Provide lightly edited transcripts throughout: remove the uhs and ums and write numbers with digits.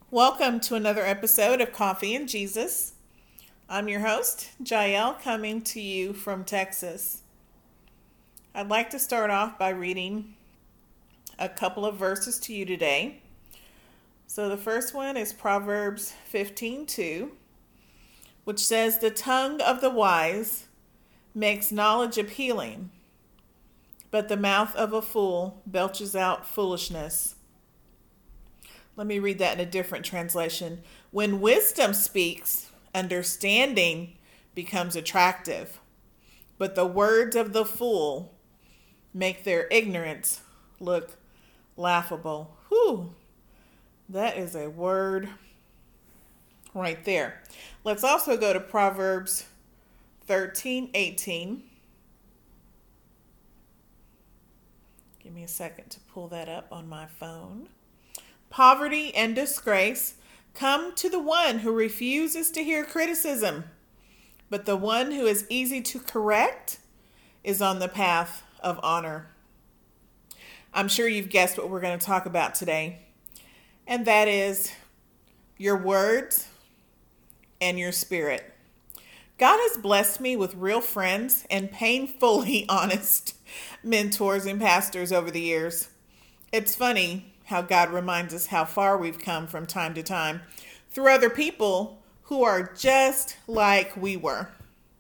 Welcome to another episode of Coffee and Jesus. I'm your host, Jael, coming to you from Texas. I'd like to start off by reading a couple of verses to you today. So the first one is Proverbs 15:2, which says, "The tongue of the wise makes knowledge appealing, but the mouth of a fool belches out foolishness." Let me read that in a different translation. When wisdom speaks, understanding becomes attractive, but the words of the fool make their ignorance look laughable. Whew, that is a word right there. Let's also go to Proverbs 13:18. Give me a second to pull that up on my phone. "Poverty and disgrace come to the one who refuses to hear criticism, but the one who is easy to correct is on the path of honor." I'm sure you've guessed what we're going to talk about today, and that is your words and your spirit. God has blessed me with real friends and painfully honest mentors and pastors over the years. It's funny how God reminds us how far we've come from time to time through other people who are just like we were.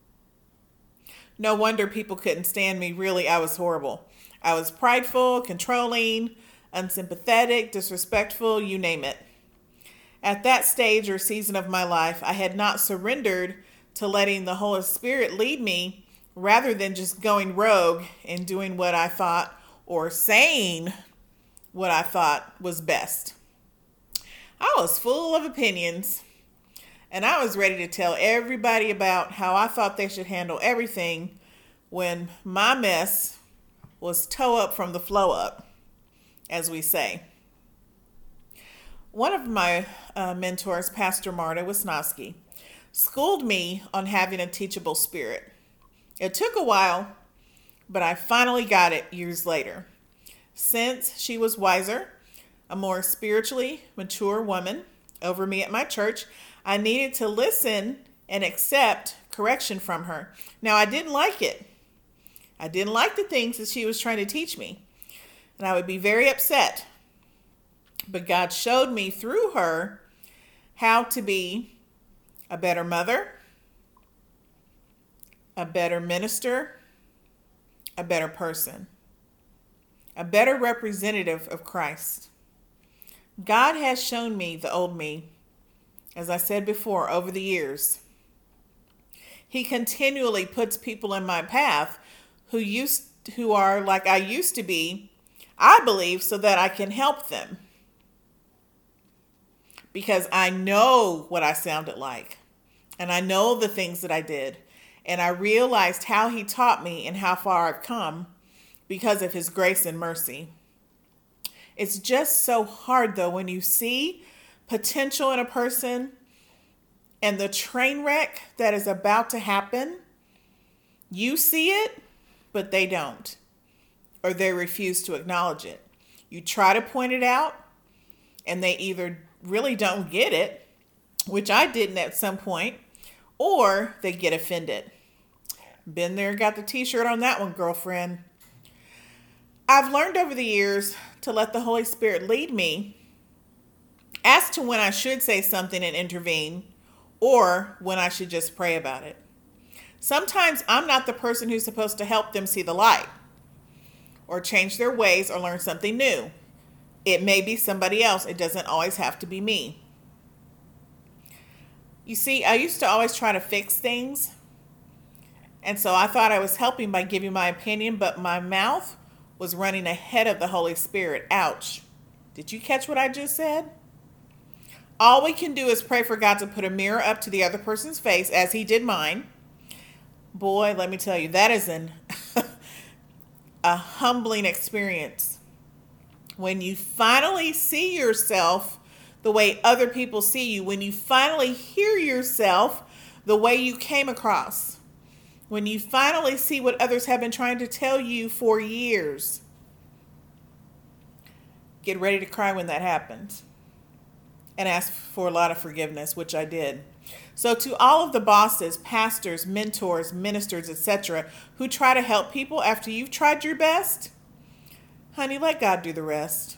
No wonder people couldn't stand me. Really, I was horrible. I was prideful, controlling, unsympathetic, disrespectful, you name it. At that stage or season of my life, I had not surrendered to letting the Holy Spirit lead me rather than just going rogue and doing what I thought or saying what I thought was best. I was full of opinions, and I was ready to tell everybody about how I thought they should handle everything when my mess was toe up from the flow up, as we say. One of my mentors, Pastor Marta Wisnowski, schooled me on having a teachable spirit. It took a while, but I finally got it years later. Since she was wiser, a more spiritually mature woman over me at my church, I needed to listen and accept correction from her. Now, I didn't like it. I didn't like the things that she was trying to teach me, and I would be very upset. But God showed me through her how to be a better mother, a better minister, a better person, a better representative of Christ. God has shown me the old me, as I said before, over the years. He continually puts people in my path who are like I used to be, I believe, so that I can help them. Because I know what I sounded like, and I know the things that I did, and I realized how he taught me and how far I've come because of his grace and mercy. It's just so hard, though, when you see potential in a person and the train wreck that is about to happen. You see it, but they don't, or they refuse to acknowledge it. You try to point it out, and they either really don't get it, which I didn't at some point, or they get offended. Been there, got the t-shirt on that one, girlfriend. I've learned over the years to let the Holy Spirit lead me as to when I should say something and intervene, or when I should just pray about it. Sometimes I'm not the person who's supposed to help them see the light, or change their ways, or learn something new. It may be somebody else. It doesn't always have to be me. You see, I used to always try to fix things, and so I thought I was helping by giving my opinion, but my mouth was running ahead of the Holy Spirit. Ouch. Did you catch what I just said? All we can do is pray for God to put a mirror up to the other person's face, as he did mine. Boy, let me tell you, that is a humbling experience. When you finally see yourself the way other people see you, when you finally hear yourself the way you came across, when you finally see what others have been trying to tell you for years, get ready to cry when that happens. and ask for a lot of forgiveness, which I did. So to all of the bosses, pastors, mentors, ministers, etc., who try to help people after you've tried your best, honey, let God do the rest.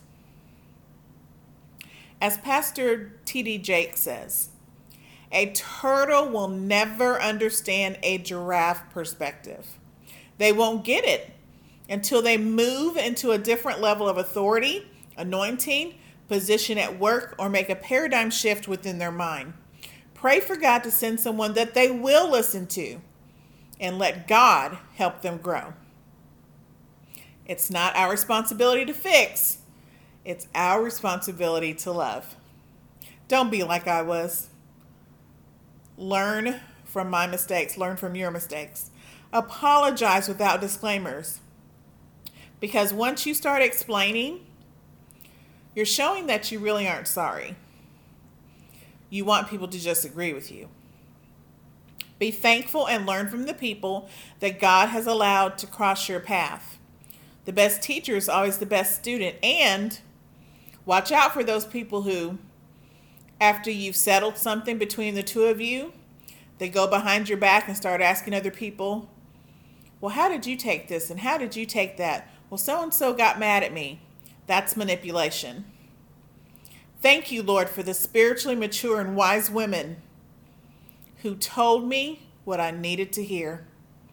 As Pastor T.D. Jakes says, a turtle will never understand a giraffe perspective. They won't get it until they move into a different level of authority, anointing, position at work, or make a paradigm shift within their mind. Pray for God to send someone that they will listen to and let God help them grow. It's not our responsibility to fix. It's our responsibility to love. Don't be like I was. Learn from my mistakes. Learn from your mistakes. Apologize without disclaimers. Because once you start explaining, you're showing that you really aren't sorry. You want people to just agree with you. Be thankful and learn from the people that God has allowed to cross your path. The best teacher is always the best student. And watch out for those people who, after you've settled something between the two of you, they go behind your back and start asking other people, well, how did you take this? And how did you take that? Well, so-and-so got mad at me. That's manipulation. Thank you, Lord, for the spiritually mature and wise women who told me what I needed to hear.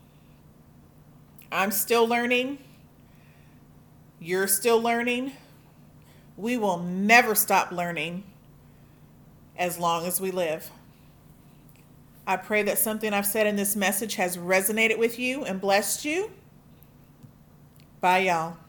I'm still learning. You're still learning. We will never stop learning as long as we live. I pray that something I've said in this message has resonated with you and blessed you. Bye, y'all.